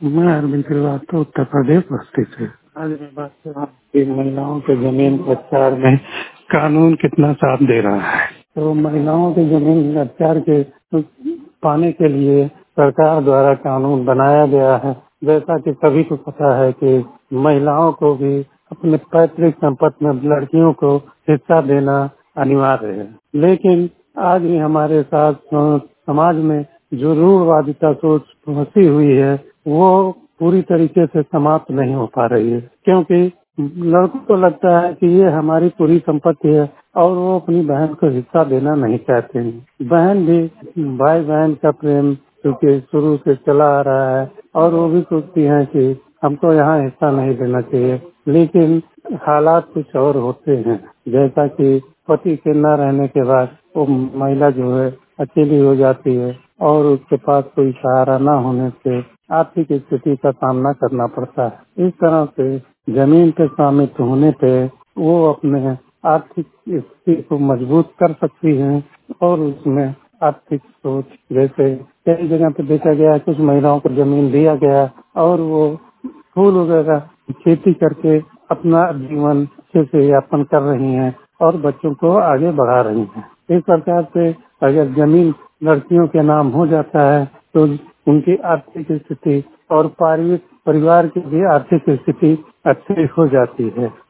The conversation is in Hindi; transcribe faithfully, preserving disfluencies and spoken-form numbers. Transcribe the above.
मैं अरविंद श्रीवास्तव उत्तर प्रदेश बस्ती से। आज मैं बात कर रहा हूँ कि महिलाओं के जमीन प्रचार में कानून कितना साथ दे रहा है। तो महिलाओं के जमीन अधिकार के पाने के लिए सरकार द्वारा कानून बनाया गया है। जैसा कि सभी को पता है कि महिलाओं को भी अपने पैतृक संपत्ति में लड़कियों को हिस्सा देना अनिवार्य है, लेकिन आज भी हमारे साथ समाज में जो रूढ़वादिता सोच फंसी हुई है वो पूरी तरीके से समाप्त नहीं हो पा रही है, क्योंकि लड़कों को लगता है कि ये हमारी पूरी संपत्ति है और वो अपनी बहन को हिस्सा देना नहीं चाहते हैं। बहन भी भाई बहन का प्रेम क्योंकि शुरू से चला आ रहा है और वो भी सोचती है कि हमको यहाँ हिस्सा नहीं देना चाहिए, लेकिन हालात कुछ और होते हैं। जैसा कि पति के न रहने के बाद वो महिला जो है अकेली हो जाती है और उसके पास कोई सहारा न होने से आर्थिक स्थिति का सामना करना पड़ता है। इस तरह से जमीन पे शामिल होने पे वो अपने आर्थिक स्थिति को मजबूत कर सकती हैं और उसमें आर्थिक सोच, जैसे कई जगह पे देखा गया है कुछ महिलाओं को जमीन दिया गया और वो फूल वगैरह खेती करके अपना जीवन अच्छे से यापन कर रही हैं और बच्चों को आगे बढ़ा रही हैं। इस प्रकार से अगर जमीन लड़कियों के नाम हो जाता है तो उनकी आर्थिक स्थिति और पारिवारिक परिवार की भी आर्थिक स्थिति अच्छी हो जाती है।